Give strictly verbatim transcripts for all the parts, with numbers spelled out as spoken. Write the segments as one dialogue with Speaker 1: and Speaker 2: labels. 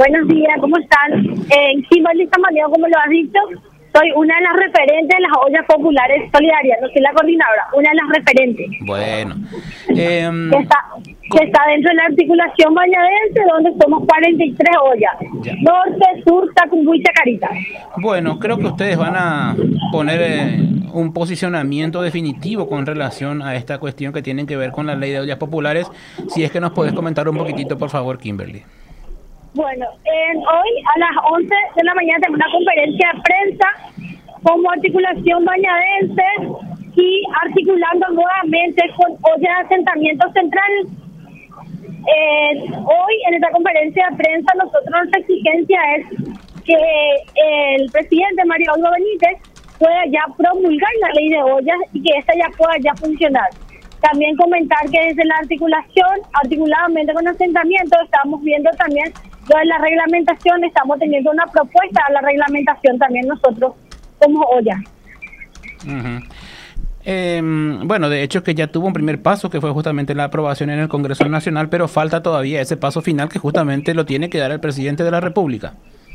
Speaker 1: Buenos días, ¿cómo están? En Kimberly Samaniego, como lo has dicho, soy una de las referentes de las ollas populares solidarias, no soy la coordinadora, una de las referentes.
Speaker 2: Bueno. Eh,
Speaker 1: que, está, que está dentro de la articulación bañadense, donde somos cuarenta y tres ollas.
Speaker 2: Ya.
Speaker 1: Norte, sur, Tacumbú y Chacarita.
Speaker 2: Bueno, creo que ustedes van a poner eh, un posicionamiento definitivo con relación a esta cuestión que tienen que ver con la ley de ollas populares. Si es que nos puedes comentar un poquitito, por favor, Kimberly.
Speaker 1: Bueno, en, hoy a las once de la mañana tengo una conferencia de prensa como articulación bañadense y articulando nuevamente con ollas de asentamiento central. Eh, hoy en esta conferencia de prensa nosotros nuestra exigencia es que el presidente Mario Olgo Benítez pueda ya promulgar la ley de ollas y que esta ya pueda ya funcionar. También comentar que desde la articulación, articuladamente con asentamiento, estamos viendo también lo de la reglamentación, estamos teniendo una propuesta a la reglamentación también nosotros como olla.
Speaker 2: Uh-huh. Eh, bueno, de hecho que ya tuvo un primer paso que fue justamente la aprobación en el Congreso Nacional, pero falta todavía ese paso final que justamente lo tiene que dar el presidente de la República.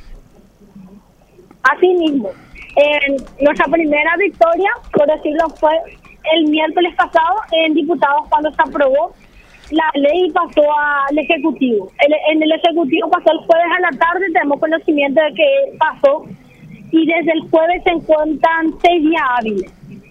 Speaker 1: Así mismo, eh, nuestra primera victoria, por decirlo, fue el miércoles pasado en diputados cuando se aprobó la ley y pasó al Ejecutivo. El, en el Ejecutivo pasó el jueves a la tarde, tenemos conocimiento de que pasó y desde el jueves se encuentran seis días hábiles.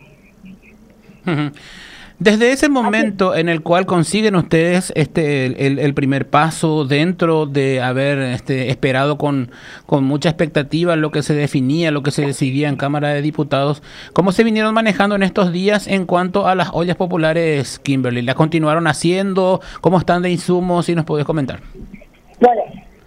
Speaker 2: Uh-huh. Desde ese momento en el cual consiguen ustedes este el, el, el primer paso dentro de haber este, esperado con, con mucha expectativa lo que se definía, lo que se decidía en Cámara de Diputados, ¿cómo se vinieron manejando en estos días en cuanto a las ollas populares, Kimberly? ¿Las continuaron haciendo? ¿Cómo están de insumos? Si nos podés comentar.
Speaker 1: Bueno,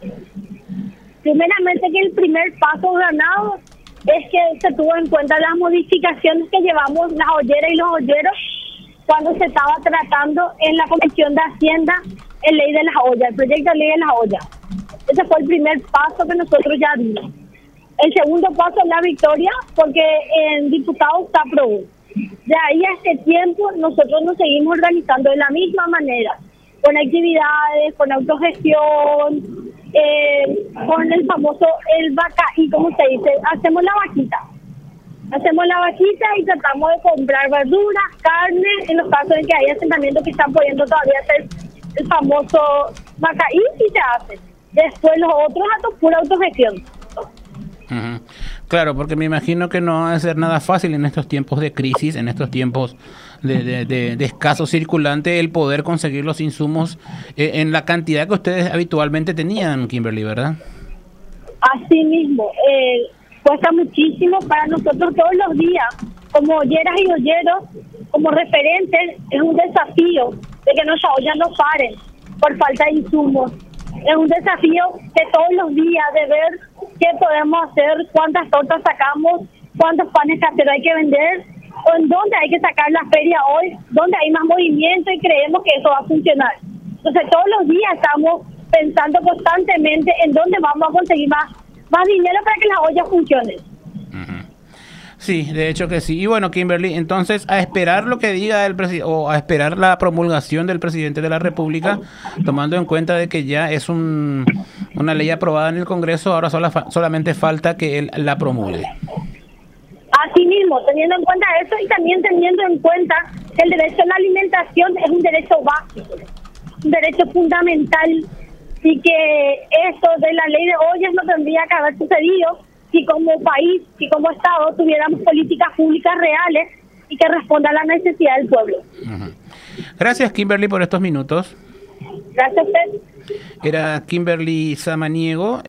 Speaker 1: primeramente que el primer paso ganado es que se tuvo en cuenta las modificaciones que llevamos las olleras y los olleros cuando se estaba tratando en la Comisión de Hacienda en ley de las ollas, el proyecto de ley de las ollas. Ese fue el primer paso que nosotros ya dimos. El segundo paso es la victoria, porque en diputados se aprobó. De ahí a este tiempo nosotros nos seguimos organizando de la misma manera, con actividades, con autogestión, eh, con el famoso, el vaca, y como se dice, hacemos la vaquita. Hacemos la vaquita y tratamos de comprar verduras, carne, en los casos en que hay asentamientos que están pudiendo todavía hacer el famoso macaí y se hace. Después los otros actos, pura autogestión.
Speaker 2: Uh-huh. Claro, porque me imagino que no va a ser nada fácil en estos tiempos de crisis, en estos tiempos de, de, de, de escaso circulante, el poder conseguir los insumos eh, en la cantidad que ustedes habitualmente tenían, Kimberly, ¿verdad?
Speaker 1: Así mismo, eh, cuesta muchísimo para nosotros todos los días, como olleras y olleros, como referentes, es un desafío de que nuestras ollas no paren por falta de insumos. Es un desafío de todos los días de ver qué podemos hacer, cuántas tortas sacamos, cuántos panes caseros hay que vender, o en dónde hay que sacar la feria hoy, dónde hay más movimiento y creemos que eso va a funcionar. Entonces todos los días estamos pensando constantemente en dónde vamos a conseguir más más dinero para que las ollas funcionen.
Speaker 2: Uh-huh. Sí, de hecho que sí. Y bueno, Kimberly, entonces a esperar lo que diga el presidente o a esperar la promulgación del presidente de la República, tomando en cuenta de que ya es un una ley aprobada en el Congreso, ahora sola, solamente falta que él la promulgue.
Speaker 1: Así mismo, teniendo en cuenta eso y también teniendo en cuenta que el derecho a la alimentación es un derecho básico, un derecho fundamental, y que esto de la ley de ollas no tendría que haber sucedido si como país, si como Estado tuviéramos políticas públicas reales y que respondan a la necesidad del pueblo.
Speaker 2: Uh-huh. Gracias, Kimberly, por estos minutos.
Speaker 1: Gracias a usted.
Speaker 2: Era Kimberly Samaniego.